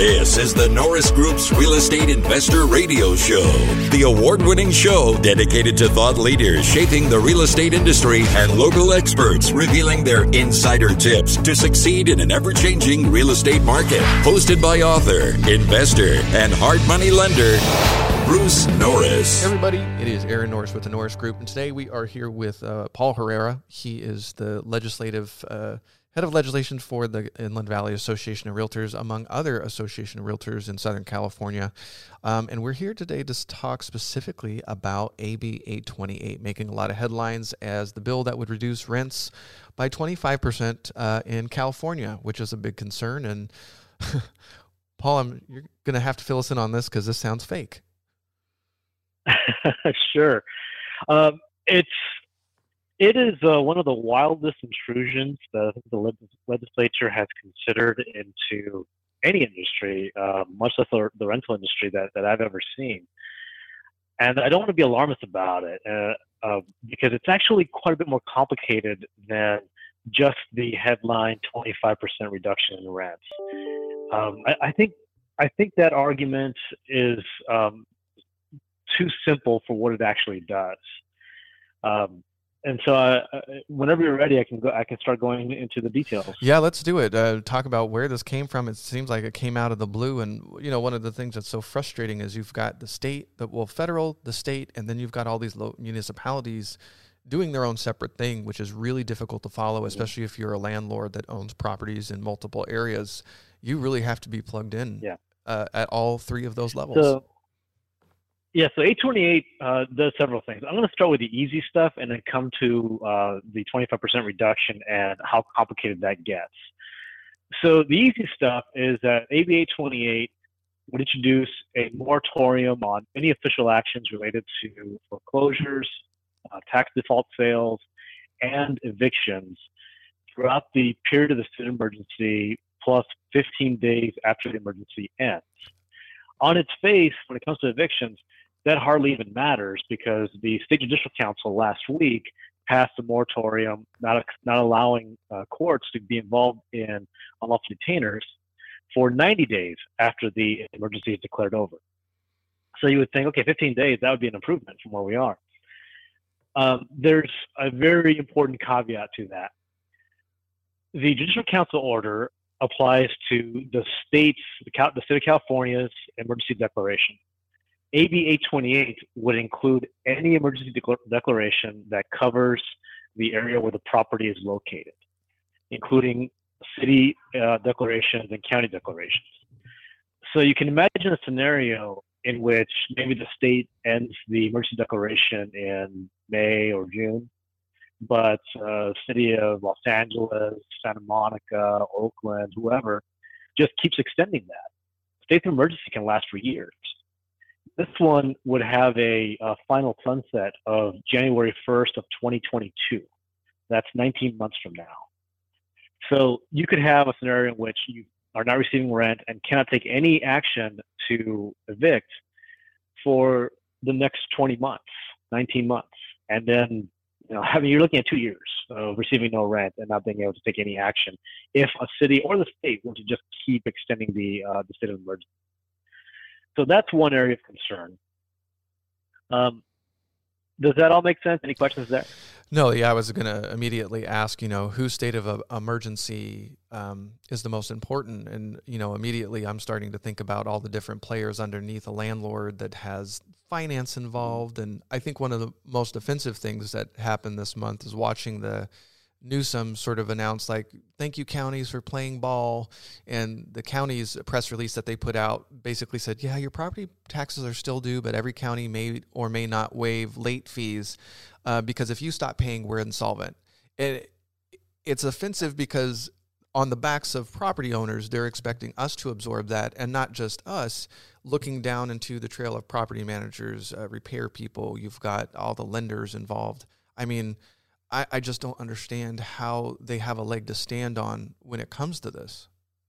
This is the Norris Group's Real Estate Investor Radio Show, the award-winning show dedicated to thought leaders shaping the real estate industry and local experts revealing their insider tips to succeed in an ever-changing real estate market. Hosted by author, investor, and hard money lender, Bruce Norris. Hey everybody, it is Aaron Norris with the Norris Group, and today we are here with Paul Herrera. He is the head of legislation for the Inland Valley Association of Realtors, among other Association of Realtors in Southern California. And we're here today to talk specifically about AB 828, making a lot of headlines as the bill that would reduce rents by 25% in California, which is a big concern. And Paul, you're going to have to fill us in on this because this sounds fake. Sure. It is one of the wildest intrusions that the legislature has considered into any industry, much less the rental industry that I've ever seen. And I don't want to be alarmist about it because it's actually quite a bit more complicated than just the headline 25% reduction in rents. I think that argument is too simple for what it actually does. And so, whenever you're ready, I can start going into the details. Yeah, let's do it. Talk about where this came from. It seems like it came out of the blue. And one of the things that's so frustrating is you've got the state, federal, the state, and then you've got all these municipalities doing their own separate thing, which is really difficult to follow, especially if you're a landlord that owns properties in multiple areas. You really have to be plugged in at all three of those levels. So 828 does several things. I'm going to start with the easy stuff and then come to the 25% reduction and how complicated that gets. So the easy stuff is that AB 828 would introduce a moratorium on any official actions related to foreclosures, tax default sales, and evictions throughout the period of the state of emergency plus 15 days after the emergency ends. On its face, when it comes to evictions, that hardly even matters because the State Judicial Council last week passed a moratorium not allowing courts to be involved in unlawful detainers for 90 days after the emergency is declared over. So you would think, okay, 15 days, that would be an improvement from where we are. There's a very important caveat to that. The Judicial Council order applies to the state of California's emergency declaration. AB 828 would include any emergency declaration that covers the area where the property is located, including city declarations and county declarations. So you can imagine a scenario in which maybe the state ends the emergency declaration in May or June, but city of Los Angeles, Santa Monica, Oakland, whoever, just keeps extending that. State of emergency can last for years. This one would have a final sunset of January 1st of 2022. That's 19 months from now. So you could have a scenario in which you are not receiving rent and cannot take any action to evict for the next 20 months, 19 months. And then, you're looking at 2 years of receiving no rent and not being able to take any action if a city or the state were to just keep extending the state of emergency. So that's one area of concern. Does that all make sense? Any questions there? No, I was going to immediately ask, whose state of emergency is the most important? And, immediately I'm starting to think about all the different players underneath a landlord that has finance involved. And I think one of the most offensive things that happened this month is watching the Newsom sort of announced, thank you counties for playing ball. And the county's press release that they put out basically said, your property taxes are still due, but every county may or may not waive late fees because if you stop paying, we're insolvent. It's offensive because on the backs of property owners, they're expecting us to absorb that and not just us looking down into the trail of property managers, repair people. You've got all the lenders involved. I just don't understand how they have a leg to stand on when it comes to this.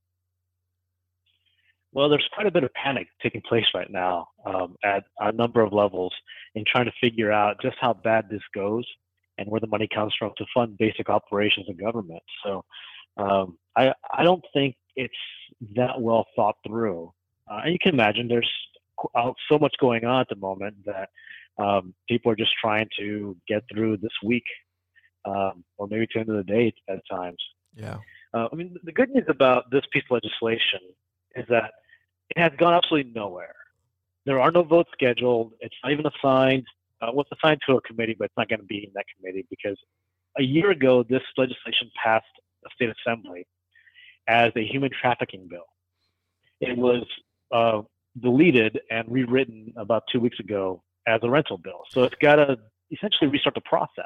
Well, there's quite a bit of panic taking place right now at a number of levels in trying to figure out just how bad this goes and where the money comes from to fund basic operations of government. So I don't think it's that well thought through. And you can imagine there's so much going on at the moment that people are just trying to get through this week, or maybe to the end of the day at times. Yeah. I mean, the good news about this piece of legislation is that it has gone absolutely nowhere. There are no votes scheduled. It's not even assigned. Well, it's assigned to a committee, but it's not going to be in that committee because a year ago, this legislation passed a state assembly as a human trafficking bill. It was deleted and rewritten about 2 weeks ago as a rental bill. So it's got to essentially restart the process.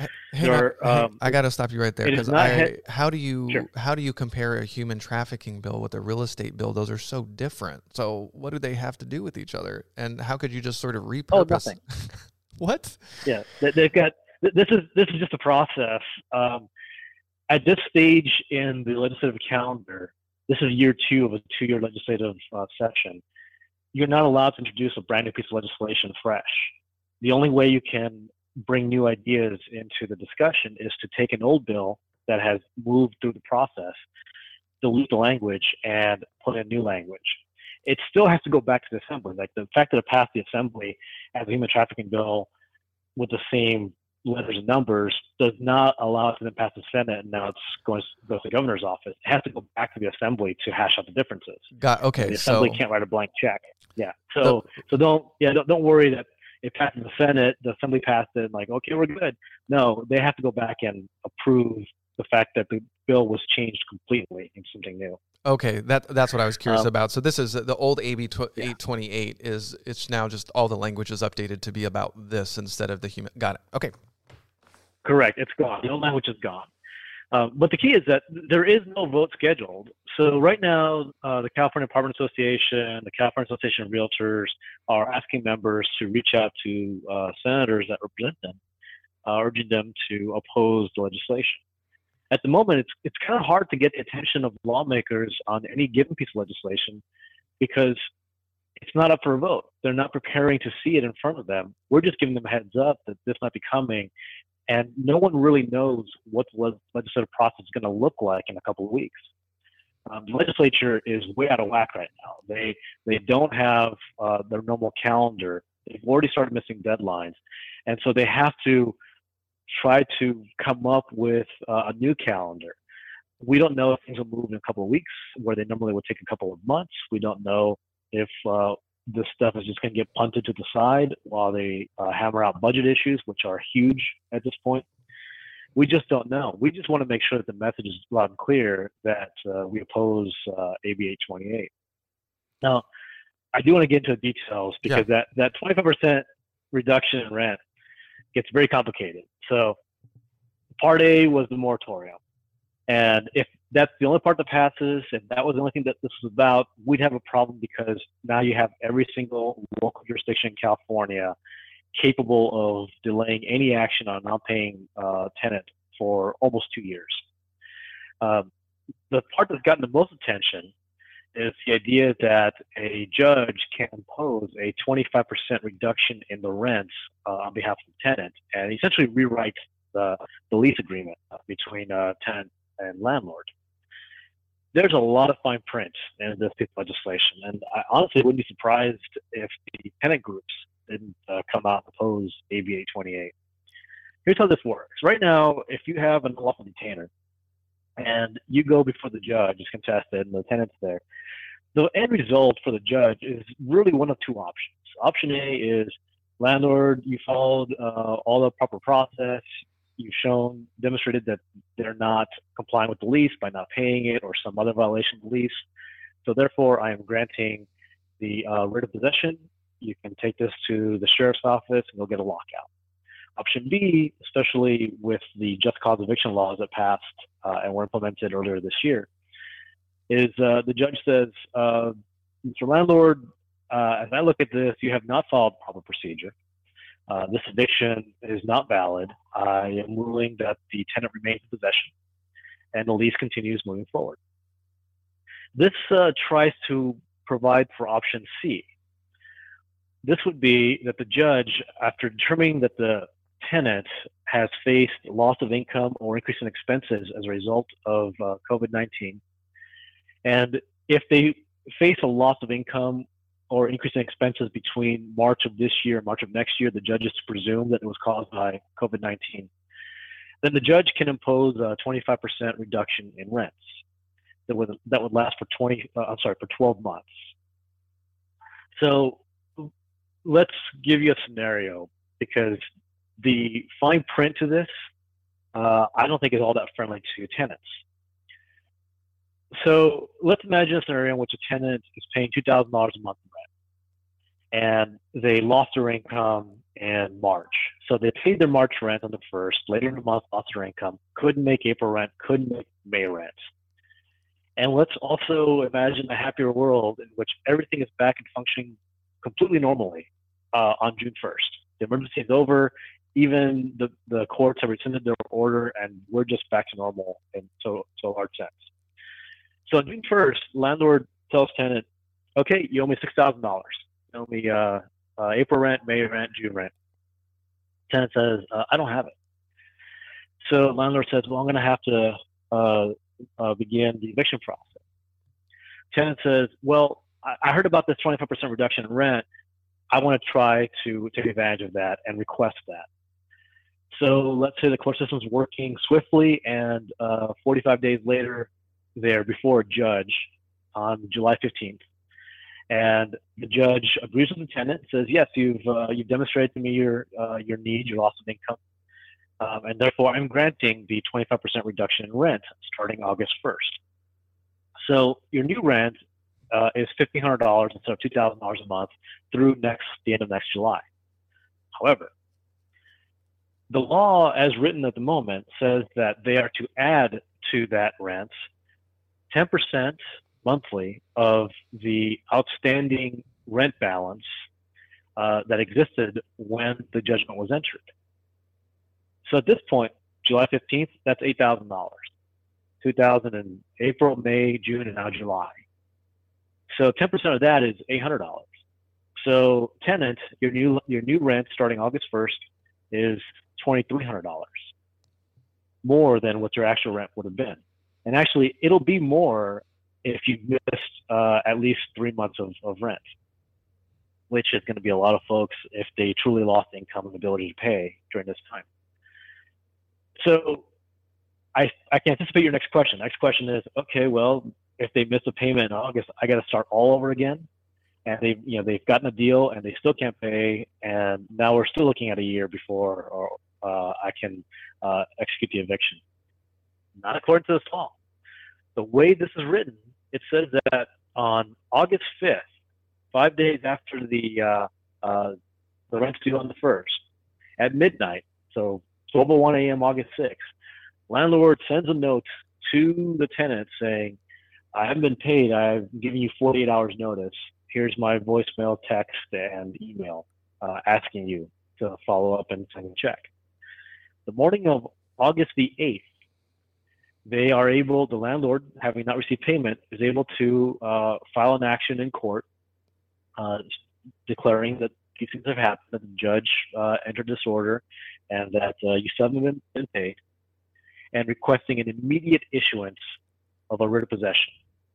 I got to stop you right there because how do you compare a human trafficking bill with a real estate bill? Those are so different. So what do they have to do with each other? And how could you just sort of repurpose? Oh, nothing. What? Yeah, they've got. This is just a process. At this stage in the legislative calendar, this is year 2 of a 2-year legislative session. You're not allowed to introduce a brand new piece of legislation fresh. The only way you can bring new ideas into the discussion is to take an old bill that has moved through the process, delete the language, and put in new language. It still has to go back to the assembly. Like the fact that it passed the assembly as a human trafficking bill with the same letters and numbers does not allow it to then pass the Senate, and now it's going to go to the governor's office. It has to go back to the assembly to hash out the differences. Okay. The assembly can't write a blank check. Yeah. So don't worry that it passed the Senate, the assembly passed it, and like, okay, we're good. No, they have to go back and approve the fact that the bill was changed completely into something new. Okay, that's what I was curious about. So this is the old AB 828 it's now just all the language is updated to be about this instead of the human. Got it. Okay. Correct. It's gone. The old language is gone. But the key is that there is no vote scheduled. So right now, the California Apartment Association, the California Association of Realtors are asking members to reach out to senators that represent them, urging them to oppose the legislation. At the moment, it's kind of hard to get the attention of lawmakers on any given piece of legislation because it's not up for a vote. They're not preparing to see it in front of them. We're just giving them a heads up that this might be coming, and no one really knows what the legislative process is going to look like in a couple of weeks. The legislature is way out of whack right now. They don't have their normal calendar. They've already started missing deadlines, and so they have to try to come up with a new calendar. We don't know if things will move in a couple of weeks, where they normally would take a couple of months. We don't know if this stuff is just going to get punted to the side while they hammer out budget issues, which are huge at this point. We just don't know. We just want to make sure that the message is loud and clear that we oppose AB 828. Now, I do want to get into the details because that 25% reduction in rent gets very complicated. So part A was the moratorium. And if that's the only part that passes, and that was the only thing that this was about, we'd have a problem because now you have every single local jurisdiction in California capable of delaying any action on a non-paying tenant for almost 2 years. The part that's gotten the most attention is the idea that a judge can impose a 25% reduction in the rent on behalf of the tenant and essentially rewrite the lease agreement between tenant and landlord. There's a lot of fine print in this piece of legislation, and I honestly wouldn't be surprised if the tenant groups didn't come out and oppose AB 828. Here's how this works. Right now, if you have an unlawful detainer and you go before the judge, it's contested, and the tenant's there, the end result for the judge is really one of two options. Option A is, landlord, you followed all the proper process. You've demonstrated that they're not complying with the lease by not paying it or some other violation of the lease. So therefore, I am granting the writ of possession. You can take this to the sheriff's office and you'll get a lockout. Option B, especially with the just cause eviction laws that passed and were implemented earlier this year, is the judge says, Mr. Landlord, as I look at this, you have not followed proper procedure. This eviction is not valid. I am ruling that the tenant remains in possession and the lease continues moving forward. This tries to provide for option C. This would be that the judge, after determining that the tenant has faced loss of income or increase in expenses as a result of COVID-19, and if they face a loss of income or increase in expenses between March of this year and March of next year, the judge is to presume that it was caused by COVID-19. Then the judge can impose a 25% reduction in rents that would last for 12 months. So let's give you a scenario, because the fine print to this, I don't think is all that friendly to tenants. So let's imagine a scenario in which a tenant is paying $2,000 a month in rent, and they lost their income in March. So they paid their March rent on the 1st, later in the month lost their income, couldn't make April rent, couldn't make May rent. And let's also imagine a happier world in which everything is back and functioning completely normally on June 1st. The emergency is over, even the courts have rescinded their order, and we're just back to normal in so large sense. So on June 1st, landlord tells tenant, okay, you owe me $6,000. You owe me April rent, May rent, June rent. Tenant says, I don't have it. So landlord says, well, I'm going to have to begin the eviction process. Tenant says, well, I heard about this 25% reduction in rent. I want to try to take advantage of that and request that. So let's say the court system is working swiftly, and 45 days later, they're before a judge on July 15th. And the judge agrees with the tenant, says, yes, you've demonstrated to me your need, your loss of income. And therefore, I'm granting the 25% reduction in rent starting August 1st. So your new rent is $1,500 instead of $2,000 a month through the end of next July. However, the law as written at the moment says that they are to add to that rent 10% monthly of the outstanding rent balance that existed when the judgment was entered. So at this point, July 15th, that's $8,000. $2,000 in April, May, June, and now July. So 10% of that is $800. So tenant, your new rent starting August 1st is $2,300, more than what your actual rent would have been. And actually, it'll be more if you missed at least 3 months of rent, which is going to be a lot of folks if they truly lost income and ability to pay during this time. So I can anticipate your next question. Next question is, okay, well, if they miss a payment in August, I got to start all over again. And they've gotten a deal and they still can't pay, and now we're still looking at a year before I can execute the eviction. Not according to this law. The way this is written, it says that on August 5th, 5 days after the rent's due on the 1st, at midnight, so 12:01 a.m. August 6th, landlord sends a note to the tenant saying, I haven't been paid. I've given you 48 hours notice. Here's my voicemail, text, and email asking you to follow up and send a check. The morning of August the 8th, the landlord, having not received payment, is able to file an action in court declaring that these things have happened, that the judge entered this order, and that you still haven't been paid, and requesting an immediate issuance of a writ of possession.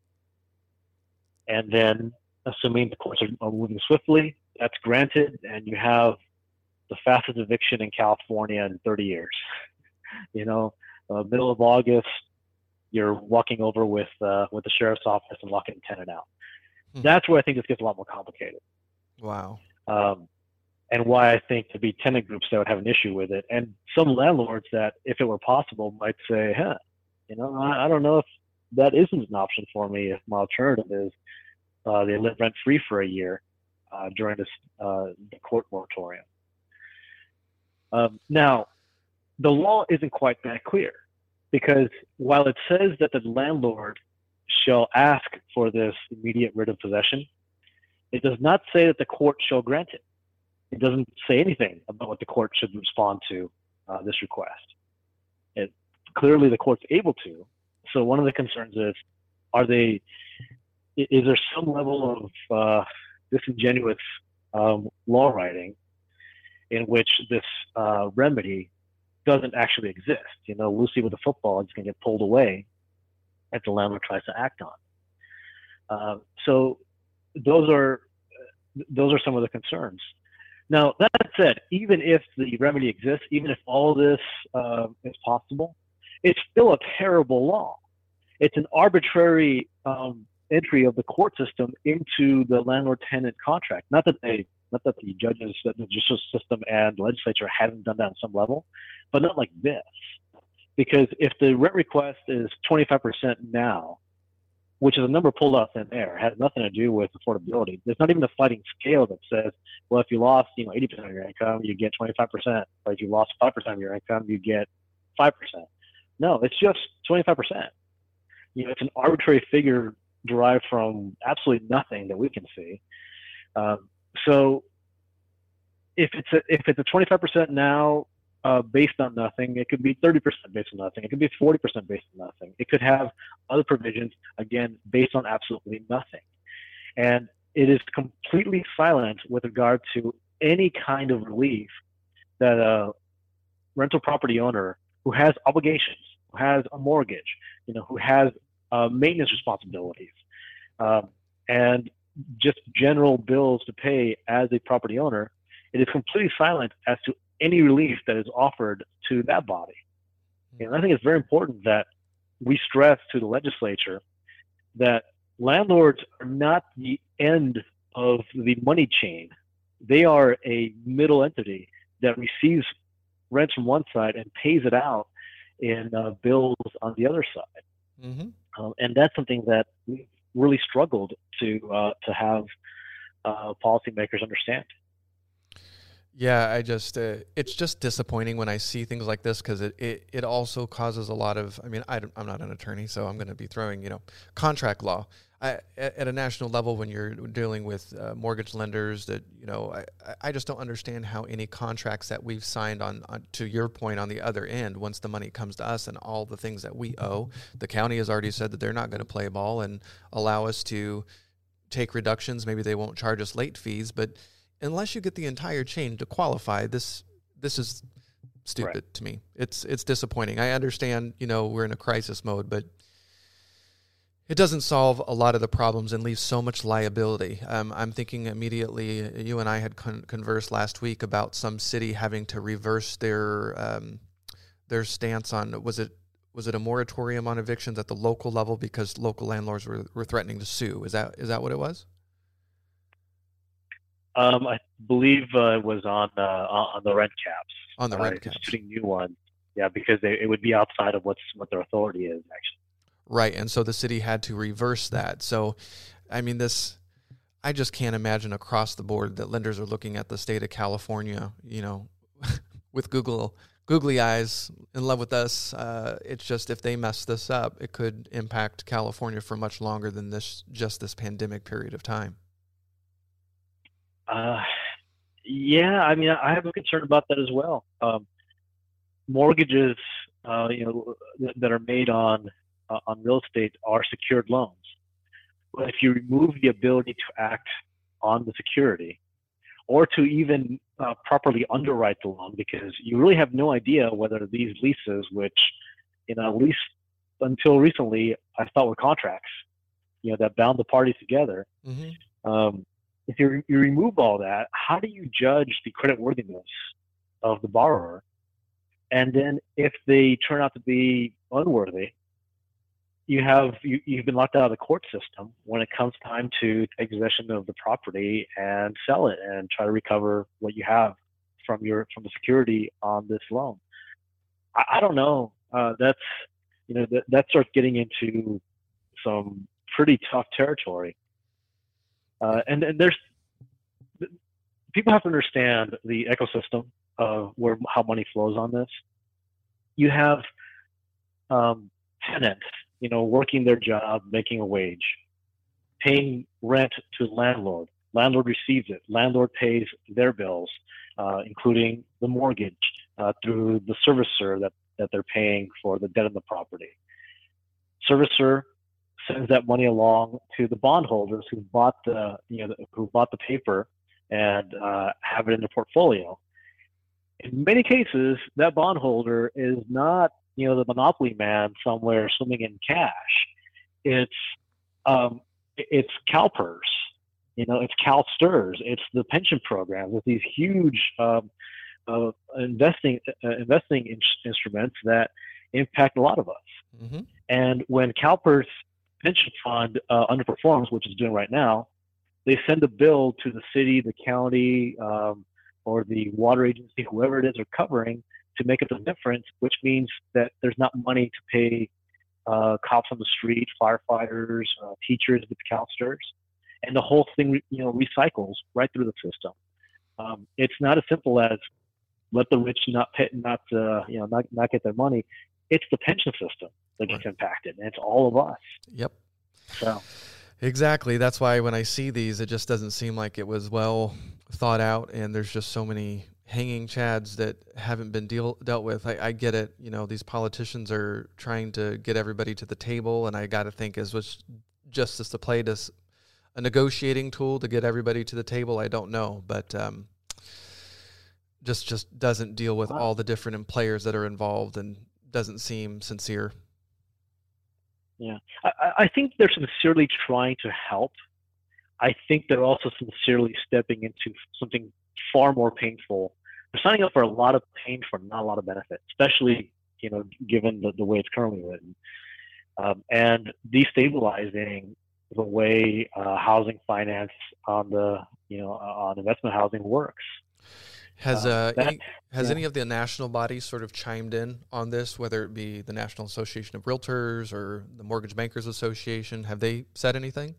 And then, assuming the courts are moving swiftly, that's granted, and you have the fastest eviction in California in 30 years. Middle of August, you're walking over with the sheriff's office and locking the tenant out. That's where I think this gets a lot more complicated. Wow. And why I think there'd be tenant groups that would have an issue with it, and some landlords that, if it were possible, might say, I don't know if that isn't an option for me if my alternative is they live rent-free for a year during this the court moratorium. Now, the law isn't quite that clear, because while it says that the landlord shall ask for this immediate writ of possession, it does not say that the court shall grant it. It doesn't say anything about what the court should respond to this request. Clearly, the court's able to. So one of the concerns is, is there some level of disingenuous law writing in which this remedy doesn't actually exist? Lucy with the football is going to get pulled away as the landlord tries to act on. So those are some of the concerns. Now, that said, even if the remedy exists, even if all this is possible, it's still a terrible law. It's an arbitrary entry of the court system into the landlord-tenant contract. Not that the judges, the judicial system and the legislature haven't done that on some level, but not like this. Because if the rent request is 25% now, which is a number pulled out of thin air, has nothing to do with affordability. There's not even a sliding scale that says, well, if you lost 80% of your income, you get 25%. Or if you lost 5% of your income, you get 5%. No, it's just 25%. It's an arbitrary figure derived from absolutely nothing that we can see. So if it's a 25% now based on nothing, it could be 30% based on nothing. It could be 40% based on nothing. It could have other provisions, again, based on absolutely nothing. And it is completely silent with regard to any kind of relief that a rental property owner who has obligations, who has a mortgage, who has maintenance responsibilities, and just general bills to pay as a property owner, it is completely silent as to any relief that is offered to that body. And I think it's very important that we stress to the legislature that landlords are not the end of the money chain. They are a middle entity that receives rent from one side and pays it out in bills on the other side. Mm-hmm. And that's something that we really struggled to have policymakers understand. Yeah, it's just disappointing when I see things like this, because it also causes a lot of, I'm not an attorney, so I'm going to be throwing, contract law. At a national level, when you're dealing with mortgage lenders, that, I just don't understand how any contracts that we've signed on, to your point, on the other end, once the money comes to us and all the things that we owe, the county has already said that they're not going to play ball and allow us to take reductions. Maybe they won't charge us late fees, but unless you get the entire chain to qualify, this is stupid. Right. To me. It's disappointing. I understand, we're in a crisis mode, but it doesn't solve a lot of the problems and leaves so much liability. I'm thinking immediately, you and I had conversed last week about some city having to reverse their stance on, was it a moratorium on evictions at the local level because local landlords were threatening to sue? Is that what it was? I believe it was on the rent caps. On the rent caps. Instituting new ones. Yeah, because it would be outside of what their authority is, actually. Right, and so the city had to reverse that. So, I just can't imagine across the board that lenders are looking at the state of California, with googly eyes, in love with us. It's just, if they mess this up, it could impact California for much longer than this pandemic period of time. Yeah, I have a concern about that as well. Mortgages, that are made on real estate are secured loans. But if you remove the ability to act on the security, or to even properly underwrite the loan, because you really have no idea whether these leases, which, at least until recently, I thought were contracts, that bound the parties together. Mm-hmm. If you remove all that, how do you judge the creditworthiness of the borrower? And then if they turn out to be unworthy, you've been locked out of the court system when it comes time to take possession of the property and sell it and try to recover what you have from the security on this loan. I don't know. That starts getting into some pretty tough territory. And there's people have to understand the ecosystem of how money flows on this. You have tenants, working their job, making a wage, paying rent to the landlord. Landlord receives it. Landlord pays their bills, including the mortgage, through the servicer that they're paying for the debt of the property. Servicer sends that money along to the bondholders who bought the paper and have it in their portfolio. In many cases, that bondholder is not, the monopoly man somewhere swimming in cash. It's it's CalPERS, it's CalSTRS, it's the pension programs, it's these huge investing instruments that impact a lot of us. Mm-hmm. And when CalPERS pension fund underperforms, which it's doing right now, they send a bill to the city, the county, or the water agency, whoever it is they're covering, to make up the difference, which means that there's not money to pay cops on the street, firefighters, teachers with CalSTRS, and the whole thing, recycles right through the system. It's not as simple as let the rich not get their money. It's the pension system that gets impacted, and it's all of us. Yep. So. Exactly. That's why when I see these, it just doesn't seem like it was well thought out, and there's just so many hanging chads that haven't been dealt with. I get it. These politicians are trying to get everybody to the table, and I got to think, was justice played as a negotiating tool to get everybody to the table? I don't know, but just doesn't deal with all the different players that are involved and doesn't seem sincere. Yeah, I think they're sincerely trying to help. I think they're also sincerely stepping into something far more painful. They're signing up for a lot of pain for not a lot of benefit, especially, given the way it's currently written. And destabilizing the way housing finance on investment housing works. Has any of the national bodies sort of chimed in on this, whether it be the National Association of Realtors or the Mortgage Bankers Association? Have they said anything?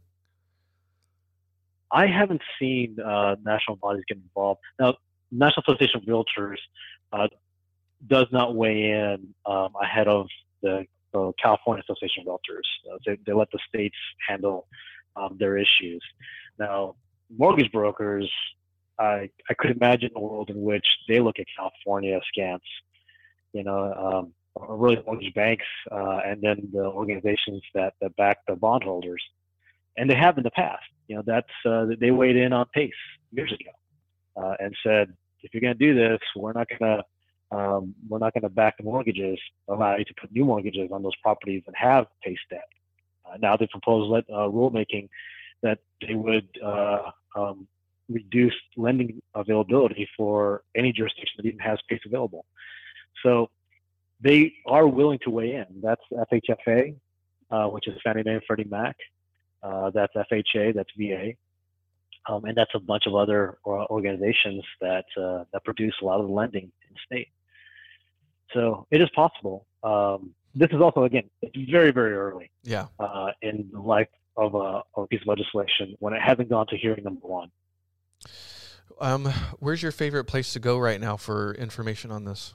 I haven't seen national bodies get involved. Now, National Association of Realtors does not weigh in ahead of the California Association of Realtors. They let the states handle their issues. Now, mortgage brokers, I could imagine a world in which they look at California askance, or really mortgage banks, and then the organizations that back the bondholders, and they have in the past. They weighed in on PACE years ago and said, if you're going to do this, we're not going to back the mortgages, allow you to put new mortgages on those properties and have PACE debt. Now they propose rulemaking that they would reduce lending availability for any jurisdiction that even has PACE available. So they are willing to weigh in. That's FHFA, which is Fannie Mae and Freddie Mac. That's FHA, that's VA. And that's a bunch of other organizations that produce a lot of the lending in the state. So it is possible. This is also, again, it's very, very early in the life of a piece of legislation when it hasn't gone to hearing number one. Where's your favorite place to go right now for information on this?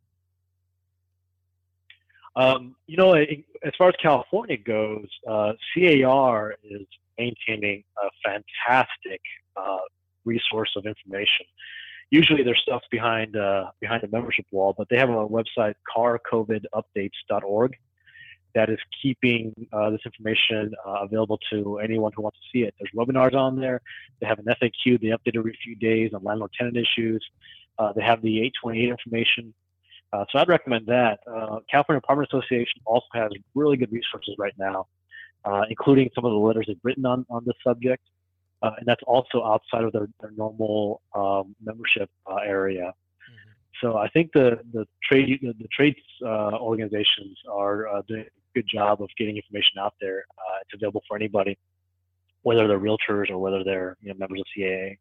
As far as California goes, CAR is maintaining a fantastic resource of information. Usually their stuff's behind the membership wall, but they have a website, carcovidupdates.org, that is keeping this information available to anyone who wants to see it. There's webinars on there. They have an FAQ. They update every few days on landlord-tenant issues. They have the 828 information. So I'd recommend that. California Apartment Association also has really good resources right now, including some of the letters they've written on this subject. And that's also outside of their normal membership area. Mm-hmm. So I think the trades organizations are doing a good job of getting information out there. It's available for anybody, whether they're realtors or whether they're members of CAA.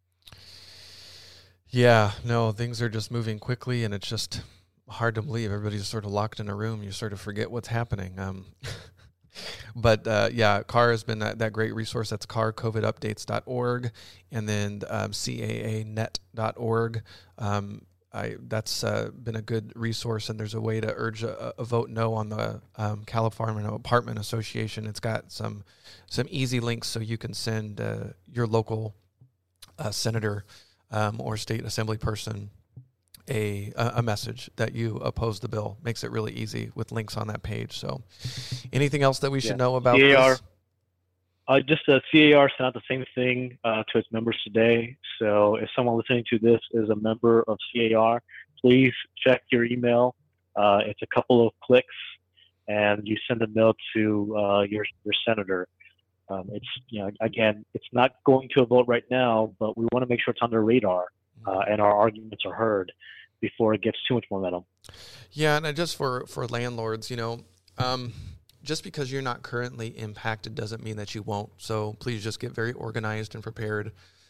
Yeah, no, things are just moving quickly, and it's just hard to believe. Everybody's sort of locked in a room. You sort of forget what's happening. But CAR has been that great resource. That's carcovidupdates.org, and then CAAnet.org. That's been a good resource, and there's a way to urge a vote no on the California Apartment Association. It's got some easy links so you can send your local senator or state assembly person a message that you oppose the bill. Makes it really easy with links on that page. So anything else that we should know about CAR, this? Just CAR sent out the same thing to its members today. So if someone listening to this is a member of CAR, please check your email. It's a couple of clicks, and you send a note to your senator. It's, again, it's not going to a vote right now, but we want to make sure it's on their radar and our arguments are heard before it gets too much momentum. Yeah, and just for landlords, just because you're not currently impacted doesn't mean that you won't. So please just get very organized and prepared.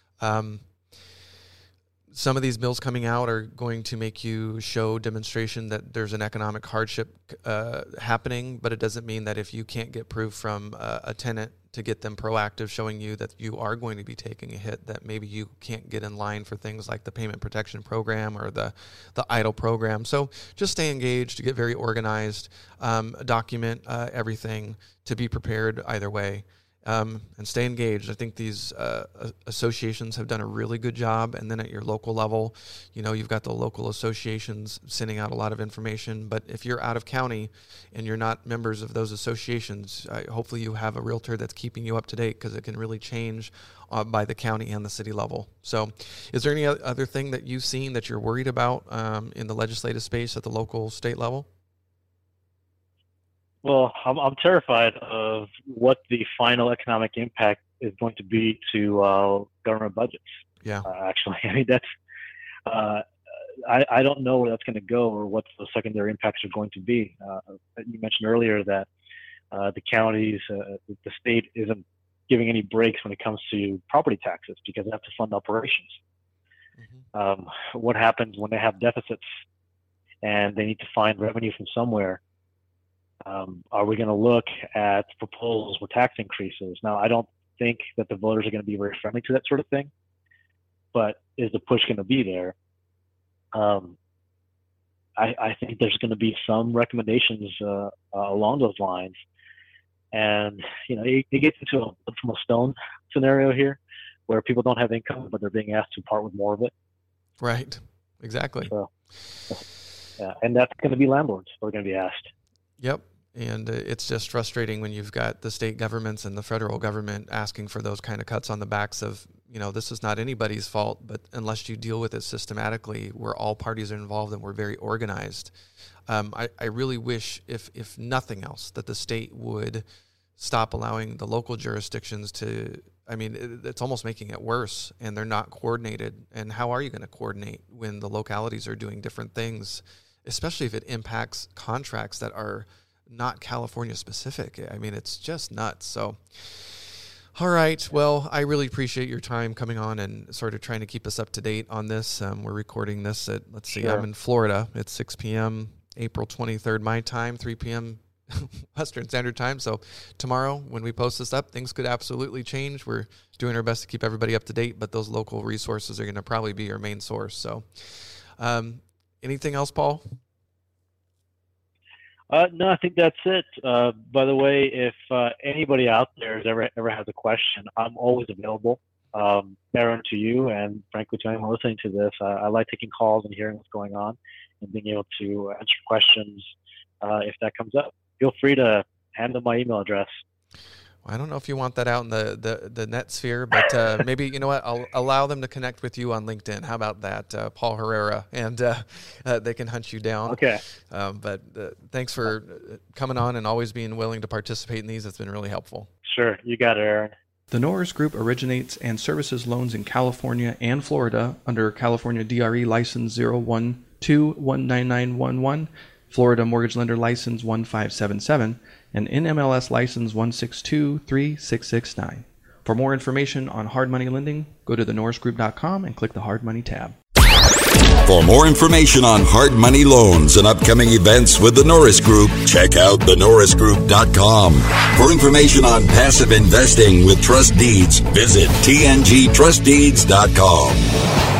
Some of these bills coming out are going to make you show demonstration that there's an economic hardship happening, but it doesn't mean that if you can't get proof from a tenant to get them proactive, showing you that you are going to be taking a hit, that maybe you can't get in line for things like the payment protection program or the EIDL program. So just stay engaged, to get very organized, document everything, to be prepared either way. And stay engaged. I think these associations have done a really good job. And then at your local level, you've got the local associations sending out a lot of information. But if you're out of county and you're not members of those associations, hopefully you have a realtor that's keeping you up to date, because it can really change by the county and the city level. So is there any other thing that you've seen that you're worried about in the legislative space at the local state level? Well, I'm terrified of what the final economic impact is going to be to government budgets. Yeah. Actually, I mean, that's I don't know where that's going to go or what the secondary impacts are going to be. You mentioned earlier that the counties, the state isn't giving any breaks when it comes to property taxes because they have to fund operations. Mm-hmm. What happens when they have deficits and they need to find revenue from somewhere? Are we going to look at proposals with tax increases? Now, I don't think that the voters are going to be very friendly to that sort of thing, but is the push going to be there? I think there's going to be some recommendations along those lines. And, it gets into a from a stone scenario here where people don't have income, but they're being asked to part with more of it. Right. Exactly. So, yeah, and that's going to be landlords who are going to be asked. Yep. And it's just frustrating when you've got the state governments and the federal government asking for those kind of cuts on the backs of, this is not anybody's fault, but unless you deal with it systematically, where all parties are involved and we're very organized. I really wish, if nothing else, that the state would stop allowing the local jurisdictions to, it's almost making it worse, and they're not coordinated. And how are you going to coordinate when the localities are doing different things, especially if it impacts contracts that are not California specific? It's just nuts. So, all right. Well, I really appreciate your time coming on and sort of trying to keep us up to date on this. We're recording this at, Sure. I'm in Florida. It's 6 p.m., April 23rd, my time, 3 p.m. Western Standard Time. So tomorrow when we post this up, things could absolutely change. We're doing our best to keep everybody up to date, but those local resources are going to probably be your main source. So anything else, Paul? No, I think that's it. By the way, if anybody out there has ever has a question, I'm always available. Aaron, to you, and frankly to anyone listening to this, I like taking calls and hearing what's going on and being able to answer questions if that comes up. Feel free to hand them my email address. I don't know if you want that out in the net sphere, but maybe, I'll allow them to connect with you on LinkedIn. How about that, Paul Herrera? And they can hunt you down. Okay. But thanks for coming on and always being willing to participate in these. It's been really helpful. Sure. You got it, Aaron. The Norris Group originates and services loans in California and Florida under California DRE License 012-19911, Florida Mortgage Lender License 1577, and NMLS License 1623669. For more information on hard money lending, go to thenorrisgroup.com and click the Hard Money tab. For more information on hard money loans and upcoming events with the Norris Group, check out thenorrisgroup.com. For information on passive investing with trust deeds, visit tngtrustdeeds.com.